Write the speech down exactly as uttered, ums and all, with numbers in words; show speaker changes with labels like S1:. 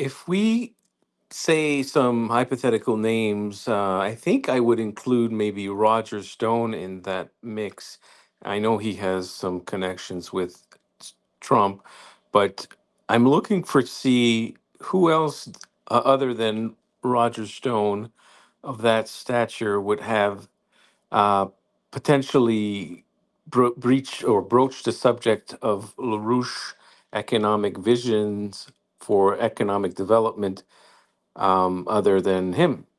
S1: If we say some hypothetical names, uh, I think I would include maybe Roger Stone in that mix. I know he has some connections with s- Trump, but I'm looking for see who else uh, other than Roger Stone of that stature would have uh, potentially bro- breach or broach the subject of LaRouche economic visions for economic development, um, other than him.